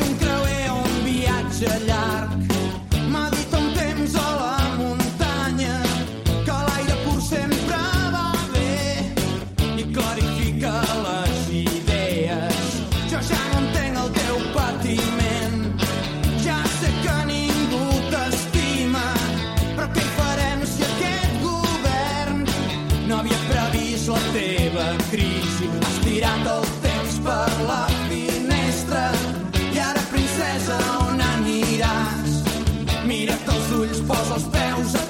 un creuer o un viatge llarg. M'ha dit un temps a la muntanya que l'aire pur sempre va bé i clarifica les idees. Jo ja no entenc el teu patiment, ja sé que ningú t'estima, però què hi farem si aquest govern no havia previst la teva crisi? Has tirat el temps per la finestra i ara, princesa, on aniràs? Mira't els ulls, posa els peus a